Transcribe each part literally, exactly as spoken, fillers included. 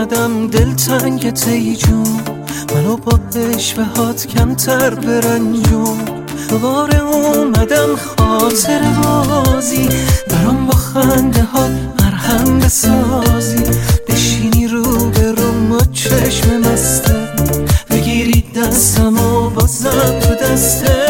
اومدم دلتنگت ای جون، منو با عشوهات کمتر برنجون. دوباره اومدم خاطر بازی، برام با خنده ها مرهم بسازی. بشینی رو به روم و چشم مسته، بگیری دستم و بازم تو دسته.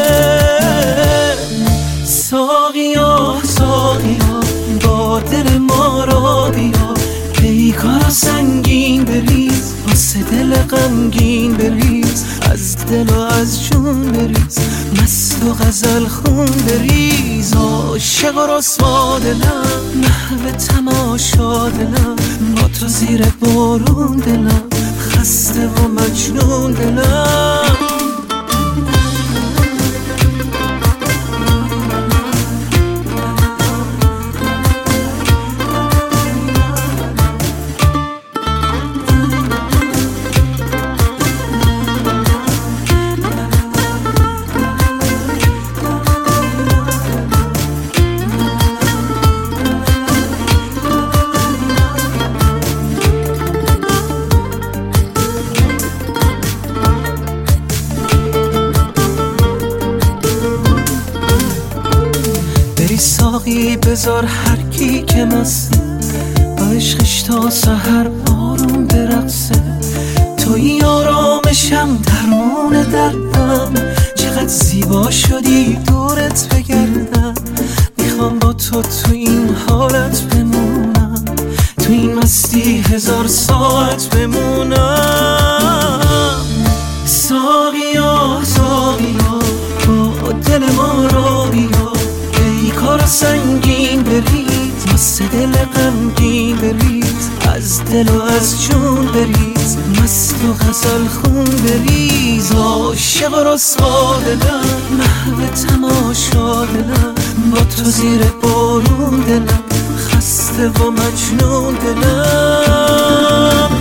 ساقیا ساقیا با دل ما را بیا، پیکارا سنگین بریز، واسه دل غمگین بریز. از دل و از جون بریز، مست و غزل خون بریز. عاشق و رسوا دلم، محو تماشا دلم، با تو زیر بارون دلم، خسته و مجنون دلم. ساقی بذار هر کی که مسته، با عشقش تا سحر آروم برقصه. توی آرامشم درمون دردم، چقدر زیبا شدی دورت بگردم. میخوام با تو تو این حالت بمونم، تو این مستی هزار ساعت بمونم. ساقیا ساقیا با دل ما را بیا، کار سنگین بریز، واسه دل غمگین بریز. از دل و از جون بریز، مست و غزل خون بریز. عاشق و رسوا دلم، محو تماشا دلم، با تو زیر بارون دلم، خسته و مجنون دلم.